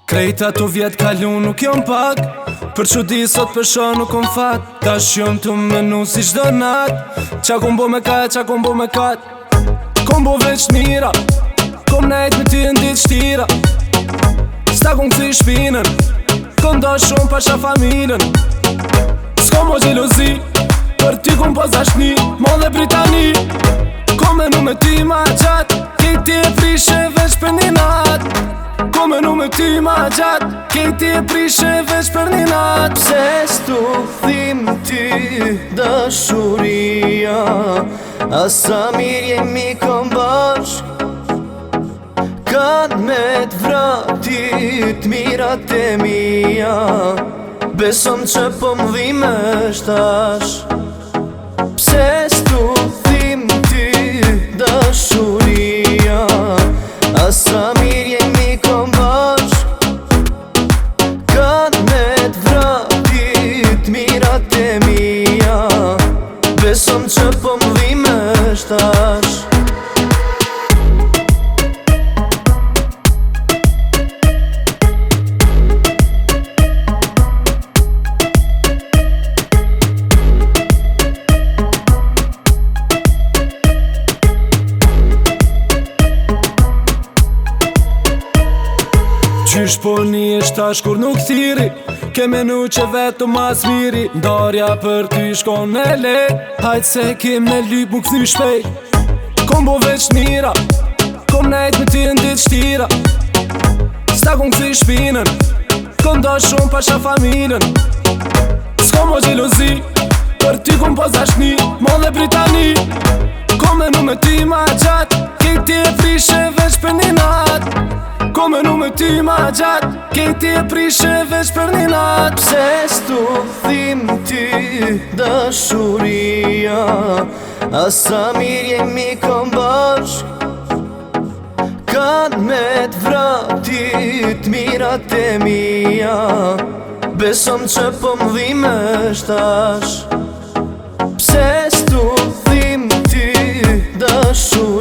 Krejta të vjetë kalun nuk jom pak, për që di sot për shë nuk kom fat. Ta shjom të menu si shdo nat, qa kom bo me kat, qa kom bo me kat. Kom bo veç mira, kom nejt me ty në dit shtira. Sta kom këthi shpinën, kom do shumë pasha familën. S'kom mo gjelozi, për ty kom pas dashni, mo dhe Britani. Kom menu me ty ma gjatë, kejti e prishe veç për një natë. Kom menu me ty ma gjatë, kejti e prishe veç për një natë. Pse s'tu thim ty dashuria, asa mirë jemi kom bashk. Kanë me t'vratit mirat e mija, besom që po m'dhime shtash. Pse s'tu thim ty dashuria, asa mirë jemi kom bashk. Kanë me t'vratit mirat e mija, besom që po m'dhime shtash. Qysh po një tash kur nuk thiri, ke menu që vetë mas miri. Ndarja për ty shkon me lek, hajt se kem në lyp mu këthy shpejt. Kom bo veç mira, kom nejt me ty në dit shtira. Sta kom këthy shpinën, kom do shumë pasha familën. S'kom mo gjelozi, për ty kom pas dashni, mo dhe Britani. Kom menu me ty ma gjatë, kejti e prishe veç për një natë. Kom menu me ty ma gjatë, kejti e prishe veç për një natë. Pse s'tu thim ty dashuria, asa mirë jemi kom bashk. Kanë me t'vratit mirat e mija, besom që po m'dhime shtash. Pse s'tu thim ty dashuria,